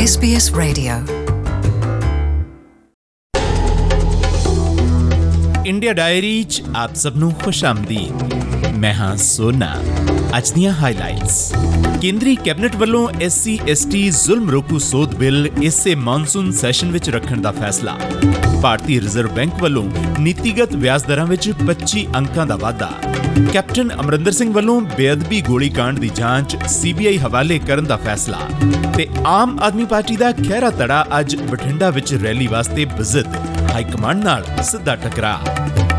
SBS Radio India diary च आप सबनों खुशामदीद। मैं हां सोना। ਅੱਜ ਦੀਆਂ ਹਾਈਲਾਈਟਸ। ਕੇਂਦਰੀ ਕੈਬਨਿਟ ਵੱਲੋਂ SC/ST ਜ਼ੁਲਮ ਰੋਕੂ ਸੋਧ ਬਿੱਲ ਇਸੇ ਮੌਨਸੂਨ ਸੈਸ਼ਨ ਵਿੱਚ ਰੱਖਣ ਦਾ ਫੈਸਲਾ। ਭਾਰਤੀ ਰਿਜ਼ਰਵ ਬੈਂਕ ਵੱਲੋਂ ਨੀਤੀਗਤ ਵਿਆਜ ਦਰਾਂ ਵਿੱਚ 25 ਅੰਕਾਂ ਦਾ ਵਾਧਾ। ਕੈਪਟਨ ਅਮਰਿੰਦਰ ਸਿੰਘ ਵੱਲੋਂ ਬੇਅਦਬੀ ਗੋਲੀकांड ਦੀ ਜਾਂਚ CBI ਹਵਾਲੇ ਕਰਨ ਦਾ ਫੈਸਲਾ ਤੇ ਆਮ ਆਦਮੀ ਪਾਰਟੀ ਦਾ ਖਹਿਰਾ ਧੜਾ ਅੱਜ ਬਠਿੰਡਾ ਵਿੱਚ ਰੈਲੀ ਵਾਸਤੇ ਵਿਜ਼ਿਟ, ਹਾਈ ਕਮਾਂਡ ਨਾਲ ਸਿੱਧਾ ਟਕਰਾਅ।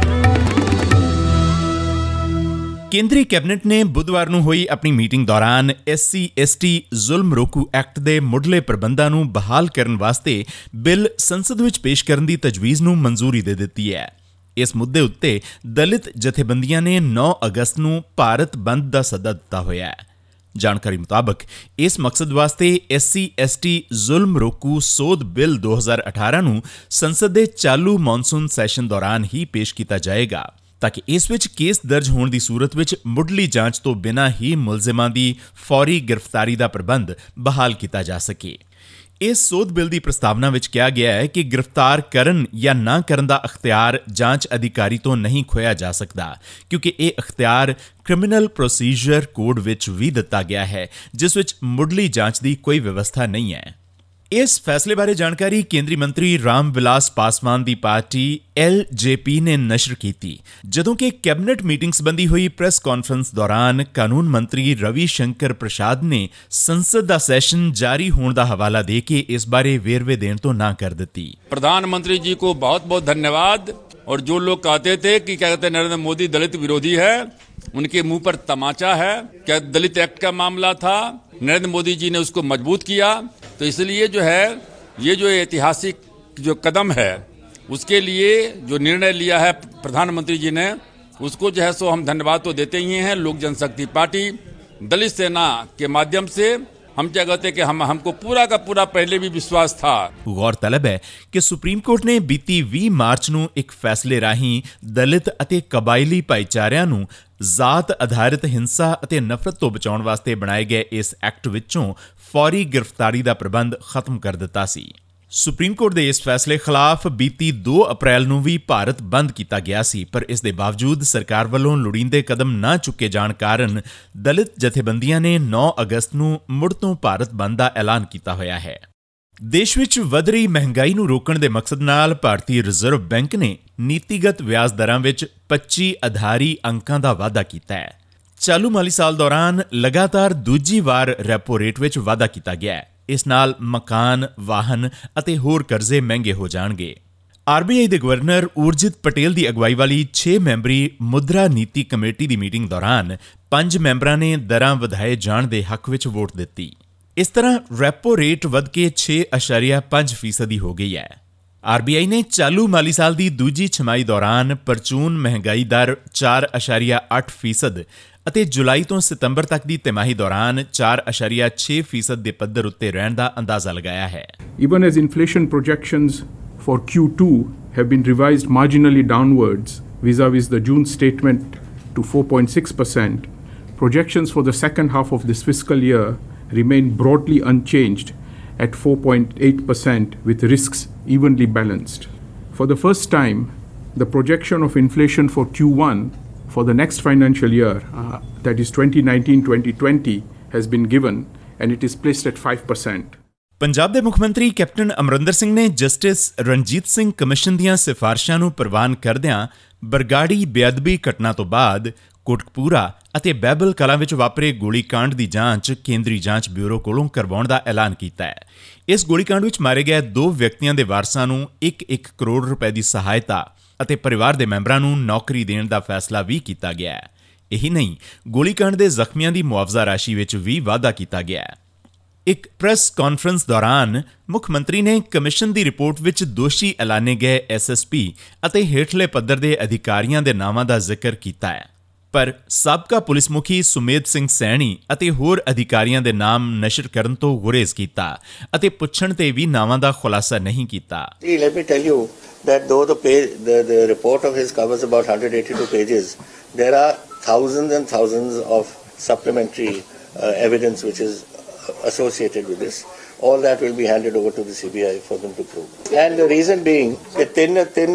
ਕੇਂਦਰੀ ਕੈਬਨਿਟ ਨੇ ਬੁੱਧਵਾਰ ਨੂੰ ਹੋਈ ਆਪਣੀ ਮੀਟਿੰਗ ਦੌਰਾਨ SC/ST ਜ਼ੁਲਮ ਰੋਕੂ ਐਕਟ ਦੇ ਮੁੱਢਲੇ ਪ੍ਰਬੰਧਾਂ ਨੂੰ ਬਹਾਲ ਕਰਨ ਵਾਸਤੇ ਬਿੱਲ ਸੰਸਦ ਵਿੱਚ ਪੇਸ਼ ਕਰਨ ਦੀ ਤਜਵੀਜ਼ ਨੂੰ ਮਨਜ਼ੂਰੀ ਦੇ ਦਿੱਤੀ ਹੈ। ਇਸ ਮੁੱਦੇ ਉੱਤੇ ਦਲਿਤ ਜਥੇਬੰਦੀਆਂ ਨੇ 9 ਅਗਸਤ ਨੂੰ ਭਾਰਤ ਬੰਦ ਦਾ ਸੱਦਾ ਦਿੱਤਾ ਹੋਇਆ ਹੈ। ਜਾਣਕਾਰੀ ਮੁਤਾਬਕ ਇਸ ਮਕਸਦ ਵਾਸਤੇ SC/ST ਜ਼ੁਲਮ ਰੋਕੂ ਸੋਧ ਬਿੱਲ 2018 ਨੂੰ ਸੰਸਦ ਦੇ ਚਾਲੂ ਮੌਨਸੂਨ ਸੈਸ਼ਨ ਦੌਰਾਨ ਹੀ ਪੇਸ਼ ਕੀਤਾ ਜਾਏਗਾ ਤਾਂ ਕਿ ਇਸ ਵਿੱਚ ਕੇਸ ਦਰਜ ਹੋਣ ਦੀ ਸੂਰਤ ਵਿੱਚ ਮੁੱਢਲੀ ਜਾਂਚ ਤੋਂ ਬਿਨਾਂ ਹੀ ਮੁਲਜ਼ਮਾਂ ਦੀ ਫੌਰੀ ਗ੍ਰਿਫਤਾਰੀ ਦਾ ਪ੍ਰਬੰਧ ਬਹਾਲ ਕੀਤਾ ਜਾ ਸਕੇ। ਇਸ ਸੋਧ ਬਿੱਲ ਦੀ ਪ੍ਰਸਤਾਵਨਾ ਵਿੱਚ ਕਿਹਾ ਗਿਆ ਹੈ ਕਿ ਗ੍ਰਿਫਤਾਰ ਕਰਨ ਜਾਂ ਨਾ ਕਰਨ ਦਾ ਅਖਤਿਆਰ ਜਾਂਚ ਅਧਿਕਾਰੀ ਤੋਂ ਨਹੀਂ ਖੋਇਆ ਜਾ ਸਕਦਾ, ਕਿਉਂਕਿ ਇਹ ਅਖਤਿਆਰ ਕ੍ਰਿਮੀਨਲ ਪ੍ਰੋਸੀਜਰ ਕੋਡ ਵਿੱਚ ਵੀ ਦਿੱਤਾ ਗਿਆ ਹੈ, ਜਿਸ ਵਿੱਚ ਮੁੱਢਲੀ ਜਾਂਚ ਦੀ ਕੋਈ ਵਿਵਸਥਾ ਨਹੀਂ ਹੈ। ਇਸ ਫੈਸਲੇ ਬਾਰੇ ਜਾਣਕਾਰੀ ਕੇਂਦਰੀ ਮੰਤਰੀ ਰਾਮ ਵਿਲਾਸ ਪਾਸਵਾਨ ਦੀ ਪਾਰਟੀ LJP ਨੇ ਨਸ਼ਰ ਕੀਤੀ, ਜਦੋਂ ਕਿ ਕੈਬਨਿਟ ਮੀਟਿੰਗ ਸੰਬੰਧੀ ਹੋਈ ਪ੍ਰੈਸ ਕਾਨਫਰੰਸ ਦੌਰਾਨ ਕਾਨੂੰਨ ਮੰਤਰੀ ਰਵੀ ਸ਼ੰਕਰ ਪ੍ਰਸਾਦ ਨੇ ਸੰਸਦ ਦਾ ਸੈਸ਼ਨ ਜਾਰੀ ਹੋਣ ਦਾ ਹਵਾਲਾ ਦੇ ਕੇ ਇਸ ਬਾਰੇ ਵੇਰਵੇ ਦੇਣ ਤੋਂ ਨਾ ਕਰ ਦਿੱਤੀ। प्रधानमंत्री जी को बहुत बहुत धन्यवाद। और जो लोग कहते थे कि क्या कहते हैं नरेंद्र मोदी दलित विरोधी है, उनके मुंह पर तमाचा है। क्या दलित एक्ट का मामला था, नरेंद्र मोदी जी ने उसको मजबूत किया। तो इसलिए जो है ये जो ऐतिहासिक जो कदम है उसके लिए जो निर्णय लिया है प्रधानमंत्री जी ने, उसको जो है सो हम धन्यवाद तो देते ही हैं। लोक जनशक्ति पार्टी दलित सेना के माध्यम से हम क्या कहते कि हमको पूरा का पूरा पहले भी विश्वास था। गौरतलब है कि सुप्रीम कोर्ट ने बीती 20 मार्च ਨੂੰ ਇੱਕ ਫੈਸਲੇ ਰਾਹੀਂ ਦਲਿਤ ਅਤੇ ਕਬਾਇਲੀ ਭਾਈਚਾਰਿਆਂ ਨੂੰ ਜ਼ਾਤ ਆਧਾਰਿਤ ਹਿੰਸਾ ਅਤੇ ਨਫ਼ਰਤ ਤੋਂ ਬਚਾਉਣ ਵਾਸਤੇ ਬਣਾਏ ਗਏ ਇਸ ਐਕਟ ਵਿੱਚੋਂ ਫੌਰੀ ਗ੍ਰਿਫਤਾਰੀ ਦਾ ਪ੍ਰਬੰਧ ਖਤਮ ਕਰ ਦਿੱਤਾ ਸੀ। ਸੁਪਰੀਮ ਕੋਰਟ ਦੇ ਇਸ ਫੈਸਲੇ ਖਿਲਾਫ ਬੀਤੀ 2 ਅਪ੍ਰੈਲ ਨੂੰ ਵੀ ਭਾਰਤ ਬੰਦ ਕੀਤਾ ਗਿਆ ਸੀ, ਪਰ ਇਸ ਦੇ ਬਾਵਜੂਦ ਸਰਕਾਰ ਵੱਲੋਂ ਲੋੜੀਂਦੇ ਕਦਮ ਨਾ ਚੁੱਕੇ ਜਾਣ ਕਾਰਨ ਦਲਿਤ ਜਥੇਬੰਦੀਆਂ ਨੇ 9 ਅਗਸਤ ਨੂੰ ਮੁੜ ਤੋਂ ਭਾਰਤ ਬੰਦ ਦਾ ਐਲਾਨ ਕੀਤਾ ਹੋਇਆ ਹੈ। ਦੇਸ਼ ਵਿੱਚ ਵਧ ਰਹੀ ਮਹਿੰਗਾਈ ਨੂੰ ਰੋਕਣ ਦੇ ਮਕਸਦ ਨਾਲ ਭਾਰਤੀ ਰਿਜ਼ਰਵ ਬੈਂਕ ਨੇ ਨੀਤੀਗਤ ਵਿਆਜ ਦਰਾਂ ਵਿੱਚ 25 ਆਧਾਰੀ ਅੰਕਾਂ ਦਾ ਵਾਧਾ ਕੀਤਾ ਹੈ। ਚਾਲੂ ਮਾਲੀ ਸਾਲ ਦੌਰਾਨ ਲਗਾਤਾਰ ਦੂਜੀ ਵਾਰ ਰੈਪੋ ਰੇਟ ਵਿੱਚ ਵਾਧਾ ਕੀਤਾ ਗਿਆ ਹੈ। ਇਸ ਨਾਲ ਮਕਾਨ, ਵਾਹਨ ਅਤੇ ਹੋਰ ਕਰਜ਼ੇ ਮਹਿੰਗੇ ਹੋ ਜਾਣਗੇ। RBI ਦੇ ਗਵਰਨਰ ਉਰਜਿਤ ਪਟੇਲ ਦੀ ਅਗਵਾਈ ਵਾਲੀ 6 ਮੈਂਬਰੀ ਮੁਦਰਾ ਨੀਤੀ ਕਮੇਟੀ ਦੀ ਮੀਟਿੰਗ ਦੌਰਾਨ 5 ਮੈਂਬਰਾਂ ਨੇ ਦਰਾਂ ਵਧਾਏ ਜਾਣ ਦੇ ਹੱਕ ਵਿੱਚ ਵੋਟ ਦਿੱਤੀ। ਇਸ ਤਰ੍ਹਾਂ ਰੈਪੋ ਰੇਟ ਵੱਧ ਕੇ 6.5% ਹੋ ਗਈ ਹੈ। RBI ਨੇ ਚਾਲੂ ਮਾਲੀ ਸਾਲ ਦੀ ਦੂਜੀ ਛਮਾਈ ਦੌਰਾਨ ਪਰਚੂਨ ਮਹਿੰਗਾਈ ਦਰ 4.8% ਅਤੇ ਜੁਲਾਈ ਤੋਂ ਸਤੰਬਰ ਤੱਕ ਦੀ ਤਿਮਾਹੀ ਦੌਰਾਨ 4.6% ਦੇ ਪੱਧਰ ਉੱਤੇ ਰਹਿਣ ਦਾ ਅੰਦਾਜ਼ਾ ਲਗਾਇਆ ਹੈ। Even as inflation projections for Q2 have been revised marginally downwards vis-a-vis the June statement to 4.6%, projections for the second half of this fiscal year remain broadly unchanged at 4.8% with risks evenly balanced. For the first time, the projection of inflation for Q1 for the next financial year, that is 2019-2020, has been given and it is placed at 5%. Punjab ਦੇ ਮੁੱਖ ਮੰਤਰੀ captain Amarinder Singh ਨੇ justice Ranjit Singh commission ਦੀਆਂ ਸਿਫਾਰਸ਼ਾਂ ਨੂੰ ਪ੍ਰਵਾਨ ਕਰਦਿਆਂ ਬਰਗਾੜੀ ਬੇਅਦਬੀ ਘਟਨਾ ਤੋਂ ਬਾਅਦ ਕੋਟਕਪੂਰਾ ਅਤੇ ਬਹਿਬਲ ਕਲਾਂ ਵਿੱਚ ਵਾਪਰੇ ਗੋਲੀकांड ਦੀ ਜਾਂਚ ਕੇਂਦਰੀ ਜਾਂਚ ਬਿਊਰੋ ਕੋਲੋਂ ਕਰਵਾਉਣ ਦਾ ਐਲਾਨ ਕੀਤਾ ਹੈ। ਇਸ ਗੋਲੀकांड ਵਿੱਚ ਮਾਰੇ ਗਏ 2 ਵਿਅਕਤੀਆਂ ਦੇ ਵਾਰਸਾਂ ਨੂੰ 1-1 ਕਰੋੜ ਰੁਪਏ ਦੀ ਸਹਾਇਤਾ ਅਤੇ ਪਰਿਵਾਰ ਦੇ ਮੈਂਬਰਾਂ ਨੂੰ ਨੌਕਰੀ ਦੇਣ ਦਾ ਫੈਸਲਾ ਵੀ ਕੀਤਾ ਗਿਆ ਹੈ। ਇਹੀ ਨਹੀਂ, ਗੋਲੀकांड ਦੇ ਜ਼ਖਮੀਆਂ ਦੀ ਮੁਆਵਜ਼ਾ ਰਾਸ਼ੀ ਵਿੱਚ ਵੀ ਵਾਧਾ ਕੀਤਾ ਗਿਆ ਹੈ। ਇੱਕ ਪ੍ਰੈਸ ਕਾਨਫਰੰਸ ਦੌਰਾਨ ਮੁੱਖ ਮੰਤਰੀ ਨੇ ਕਮਿਸ਼ਨ ਦੀ ਰਿਪੋਰਟ ਵਿੱਚ ਦੋਸ਼ੀ ਐਲਾਨੇ ਗਏ SSP ਅਤੇ ਹੇਠਲੇ ਪੱਧਰ ਦੇ ਅਧਿਕਾਰੀਆਂ ਦੇ ਨਾਵਾਂ ਦਾ ਜ਼ਿਕਰ ਕੀਤਾ ਹੈ, ਪਰ ਸਾਬਕਾ ਪੁਲਿਸ ਮੁਖੀ ਸੁਮੇਧ ਸਿੰਘ ਸੈਣੀ ਅਤੇ ਹੋਰ ਅਧਿਕਾਰੀਆਂ ਦੇ ਨਾਮ ਨਸ਼ਰ ਕਰਨ ਤੋਂ ਗੁਰੇਜ਼ ਕੀਤਾ ਅਤੇ ਪੁੱਛਣ ਤੇ ਵੀ ਨਾਵਾਂ ਦਾ ਖੁਲਾਸਾ ਨਹੀਂ ਕੀਤਾ। Let me tell you that though the report of his covers about 182 pages, there are thousands and thousands of supplementary evidence which is associated with this. all that will be handed over to the CBI for them to prove. And the reason being that ਤਿੰਨ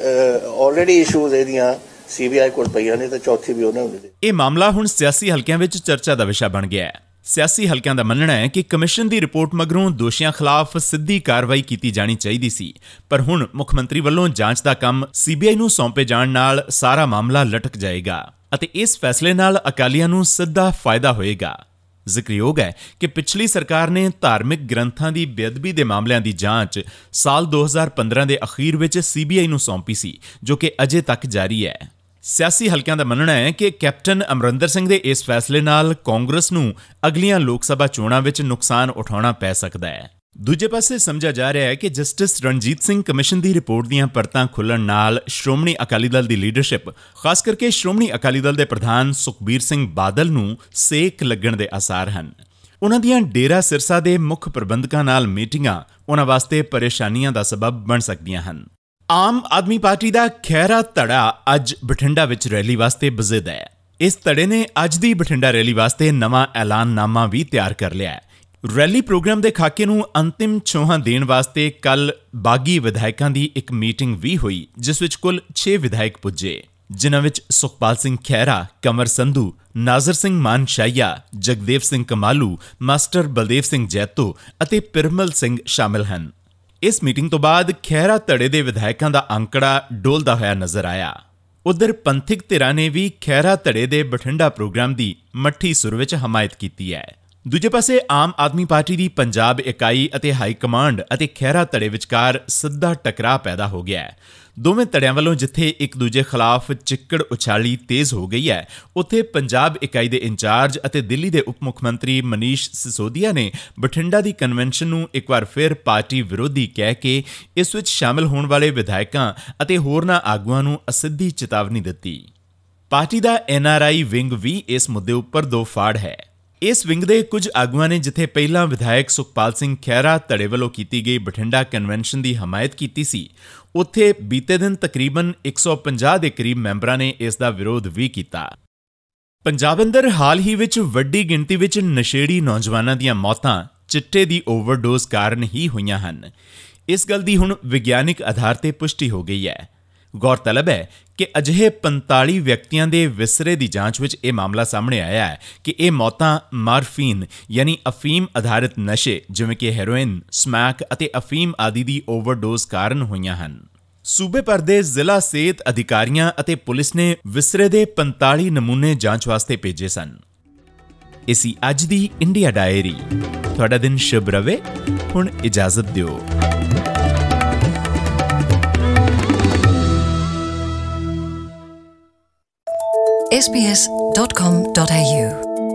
already issues ਇਹਦੀਆਂ CBI ਕੋਲ ਪਈਆਂ ਨੇ, ਤਾਂ ਚੌਥੀ ਵੀ ਉਹਨਾਂ ਨੂੰ। ਇਹ ਮਾਮਲਾ ਹੁਣ ਸਿਆਸੀ ਹਲਕਿਆਂ ਵਿੱਚ ਚਰਚਾ ਦਾ ਵਿਸ਼ਾ ਬਣ ਗਿਆ ਹੈ। ਸਿਆਸੀ ਹਲਕਿਆਂ ਦਾ ਮੰਨਣਾ ਹੈ ਕਿ ਕਮਿਸ਼ਨ ਦੀ ਰਿਪੋਰਟ ਮਗਰੋਂ ਦੋਸ਼ੀਆਂ ਖਿਲਾਫ ਸਿੱਧੀ ਕਾਰਵਾਈ ਕੀਤੀ ਜਾਣੀ ਚਾਹੀਦੀ ਸੀ, ਪਰ ਹੁਣ ਮੁੱਖ ਮੰਤਰੀ ਵੱਲੋਂ ਜਾਂਚ ਦਾ ਕੰਮ CBI ਨੂੰ ਸੌਂਪੇ ਜਾਣ ਨਾਲ ਸਾਰਾ ਮਾਮਲਾ ਲਟਕ ਜਾਏਗਾ ਅਤੇ ਇਸ ਫੈਸਲੇ ਨਾਲ ਅਕਾਲੀਆਂ ਨੂੰ ਸਿੱਧਾ ਫਾਇਦਾ ਹੋਏਗਾ। ਜ਼ਿਕਰਯੋਗ ਹੈ ਕਿ ਪਿਛਲੀ ਸਰਕਾਰ ਨੇ ਧਾਰਮਿਕ ਗ੍ਰੰਥਾਂ ਦੀ ਬੇਅਦਬੀ ਦੇ ਮਾਮਲਿਆਂ ਦੀ ਜਾਂਚ ਸਾਲ 2015 ਦੇ ਅਖੀਰ ਵਿੱਚ CBI ਨੂੰ ਸੌਂਪੀ ਸੀ, ਜੋ ਕਿ ਅਜੇ ਤੱਕ ਜਾਰੀ ਹੈ। ਸਿਆਸੀ ਹਲਕਿਆਂ ਦਾ ਮੰਨਣਾ ਹੈ ਕਿ ਕੈਪਟਨ ਅਮਰਿੰਦਰ ਸਿੰਘ ਦੇ ਇਸ ਫੈਸਲੇ ਨਾਲ ਕਾਂਗਰਸ ਨੂੰ ਅਗਲੀਆਂ ਲੋਕ ਸਭਾ ਚੋਣਾਂ ਵਿੱਚ ਨੁਕਸਾਨ ਉਠਾਉਣਾ ਪੈ ਸਕਦਾ ਹੈ। ਦੂਜੇ ਪਾਸੇ ਸਮਝਿਆ ਜਾ ਰਿਹਾ ਹੈ ਕਿ ਜਸਟਿਸ ਰਣਜੀਤ ਸਿੰਘ ਕਮਿਸ਼ਨ ਦੀ ਰਿਪੋਰਟ ਦੀਆਂ ਪਰਤਾਂ ਖੁੱਲ੍ਹਣ ਨਾਲ ਸ਼੍ਰੋਮਣੀ ਅਕਾਲੀ ਦਲ ਦੀ ਲੀਡਰਸ਼ਿਪ, ਖਾਸ ਕਰਕੇ ਸ਼੍ਰੋਮਣੀ ਅਕਾਲੀ ਦਲ ਦੇ ਪ੍ਰਧਾਨ ਸੁਖਬੀਰ ਸਿੰਘ ਬਾਦਲ ਨੂੰ ਸੇਕ ਲੱਗਣ ਦੇ ਆਸਾਰ ਹਨ। ਉਹਨਾਂ ਦੀਆਂ ਡੇਰਾ ਸਿਰਸਾ ਦੇ ਮੁੱਖ ਪ੍ਰਬੰਧਕਾਂ ਨਾਲ ਮੀਟਿੰਗਾਂ ਉਹਨਾਂ ਵਾਸਤੇ ਪਰੇਸ਼ਾਨੀਆਂ ਦਾ ਸਬਬ ਬਣ ਸਕਦੀਆਂ ਹਨ। ਆਮ ਆਦਮੀ ਪਾਰਟੀ ਦਾ ਖਹਿਰਾ ਧੜਾ ਅੱਜ ਬਠਿੰਡਾ ਵਿੱਚ ਰੈਲੀ ਵਾਸਤੇ ਬਜ਼ਿਦ ਹੈ। ਇਸ ਧੜੇ ਨੇ ਅੱਜ ਦੀ ਬਠਿੰਡਾ ਰੈਲੀ ਵਾਸਤੇ ਨਵਾਂ ਐਲਾਨਨਾਮਾ ਵੀ ਤਿਆਰ ਕਰ ਲਿਆ ਹੈ। ਰੈਲੀ ਪ੍ਰੋਗਰਾਮ ਦੇ ਖਾਕੇ ਨੂੰ ਅੰਤਿਮ ਛੋਹਾਂ ਦੇਣ ਵਾਸਤੇ ਕੱਲ੍ਹ ਬਾਗੀ ਵਿਧਾਇਕਾਂ ਦੀ ਇੱਕ ਮੀਟਿੰਗ ਵੀ ਹੋਈ, ਜਿਸ ਵਿੱਚ ਕੁੱਲ 6 ਵਿਧਾਇਕ ਪੁੱਜੇ, ਜਿਨ੍ਹਾਂ ਵਿੱਚ ਸੁਖਪਾਲ ਸਿੰਘ ਖਹਿਰਾ, ਕੰਵਰ ਸੰਧੂ, ਨਾਜ਼ਰ ਸਿੰਘ ਮਾਨਸ਼ਾਹੀਆ, ਜਗਦੇਵ ਸਿੰਘ ਕਮਾਲੂ, ਮਾਸਟਰ ਬਲਦੇਵ ਸਿੰਘ ਜੈਤੋ ਅਤੇ ਪਿਰਮਲ ਸਿੰਘ ਸ਼ਾਮਿਲ ਹਨ। ਇਸ ਮੀਟਿੰਗ ਤੋਂ ਬਾਅਦ ਖਹਿਰਾ ਧੜੇ ਦੇ ਵਿਧਾਇਕਾਂ ਦਾ ਅੰਕੜਾ ਡੋਲਦਾ ਹੋਇਆ ਨਜ਼ਰ ਆਇਆ। ਉਧਰ ਪੰਥਕ ਧਿਰਾਂ ਨੇ ਵੀ ਖਹਿਰਾ ਧੜੇ ਦੇ ਬਠਿੰਡਾ ਪ੍ਰੋਗਰਾਮ ਦੀ ਮੱਠੀ ਸੁਰ ਵਿੱਚ ਹਮਾਇਤ ਕੀਤੀ ਹੈ। ਦੂਜੇ ਪਾਸੇ ਆਮ ਆਦਮੀ ਪਾਰਟੀ ਦੀ ਪੰਜਾਬ ਇਕਾਈ ਅਤੇ ਹਾਈ ਕਮਾਂਡ ਅਤੇ ਖਹਿਰਾ ਧੜੇ ਵਿਚਕਾਰ ਸਿੱਧਾ ਟਕਰਾਅ ਪੈਦਾ ਹੋ ਗਿਆ ਹੈ। ਦੋਵੇਂ ਧੜਿਆਂ ਵੱਲੋਂ ਜਿੱਥੇ ਇੱਕ ਦੂਜੇ ਖਿਲਾਫ ਚਿੱਕੜ ਉਛਾਲੀ ਤੇਜ਼ ਹੋ ਗਈ ਹੈ, ਉੱਥੇ ਪੰਜਾਬ ਇਕਾਈ ਦੇ ਇੰਚਾਰਜ ਅਤੇ ਦਿੱਲੀ ਦੇ ਉਪ ਮੁੱਖ ਮੰਤਰੀ ਮਨੀਸ਼ ਸਿਸੋਦੀਆ ਨੇ ਬਠਿੰਡਾ ਦੀ ਕਨਵੈਨਸ਼ਨ ਨੂੰ ਇੱਕ ਵਾਰ ਫਿਰ ਪਾਰਟੀ ਵਿਰੋਧੀ ਕਹਿ ਕੇ ਇਸ ਵਿੱਚ ਸ਼ਾਮਿਲ ਹੋਣ ਵਾਲੇ ਵਿਧਾਇਕਾਂ ਅਤੇ ਹੋਰਨਾਂ ਆਗੂਆਂ ਨੂੰ ਅਸਿੱਧੀ ਚੇਤਾਵਨੀ ਦਿੱਤੀ। ਪਾਰਟੀ ਦਾ NRI ਵਿੰਗ ਵੀ ਇਸ ਮੁੱਦੇ ਉੱਪਰ ਦੋ ਫਾੜ ਹੈ। ਇਸ ਵਿੰਗ ਦੇ ਕੁਝ ਆਗੂਆਂ ਨੇ ਜਿੱਥੇ ਪਹਿਲਾਂ ਵਿਧਾਇਕ ਸੁਖਪਾਲ ਸਿੰਘ ਖਹਿਰਾ ਧੜੇ ਵੱਲੋਂ ਕੀਤੀ ਗਈ ਬਠਿੰਡਾ ਕਨਵੈਨਸ਼ਨ ਦੀ ਹਮਾਇਤ ਕੀਤੀ ਸੀ, ਉੱਥੇ ਬੀਤੇ ਦਿਨ ਤਕਰੀਬਨ 150 ਦੇ ਕਰੀਬ ਮੈਂਬਰਾਂ ਨੇ ਇਸ ਦਾ ਵਿਰੋਧ ਵੀ ਕੀਤਾ। ਪੰਜਾਬ ਅੰਦਰ ਹਾਲ ਹੀ ਵਿੱਚ ਵੱਡੀ ਗਿਣਤੀ ਵਿੱਚ ਨਸ਼ੇੜੀ ਨੌਜਵਾਨਾਂ ਦੀਆਂ ਮੌਤਾਂ ਚਿੱਟੇ ਦੀ ਓਵਰਡੋਜ਼ ਕਾਰਨ ਹੀ ਹੋਈਆਂ ਹਨ। ਇਸ ਗੱਲ ਦੀ ਹੁਣ ਵਿਗਿਆਨਿਕ ਆਧਾਰ ਤੇ ਪੁਸ਼ਟੀ ਹੋ ਗਈ ਹੈ। ਗੌਰਤਲਬ ਹੈ ਕਿ ਅਜਿਹੇ 45 ਵਿਅਕਤੀਆਂ ਦੇ ਵਿਸਰੇ ਦੀ ਜਾਂਚ ਵਿੱਚ ਇਹ ਮਾਮਲਾ ਸਾਹਮਣੇ ਆਇਆ ਹੈ ਕਿ ਇਹ ਮੌਤਾਂ ਮਾਰਫੀਨ ਯਾਨੀ ਅਫੀਮ ਆਧਾਰਿਤ ਨਸ਼ੇ ਜਿਵੇਂ ਕਿ ਹੈਰੋਇਨ, ਸਮੈਕ ਅਤੇ ਅਫੀਮ ਆਦਿ ਦੀ ਓਵਰਡੋਜ਼ ਕਾਰਨ ਹੋਈਆਂ ਹਨ। ਸੂਬੇ ਭਰ ਦੇ ਜ਼ਿਲ੍ਹਾ ਸਿਹਤ ਅਧਿਕਾਰੀਆਂ ਅਤੇ ਪੁਲਿਸ ਨੇ ਵਿਸਰੇ ਦੇ 45 ਨਮੂਨੇ ਜਾਂਚ ਵਾਸਤੇ ਭੇਜੇ ਸਨ। ਇਹ ਸੀ ਅੱਜ ਦੀ ਇੰਡੀਆ ਡਾਇਰੀ। ਤੁਹਾਡਾ ਦਿਨ ਸ਼ੁਭ ਰਵੇ। ਹੁਣ ਇਜਾਜ਼ਤ ਦਿਓ। sbs.com.au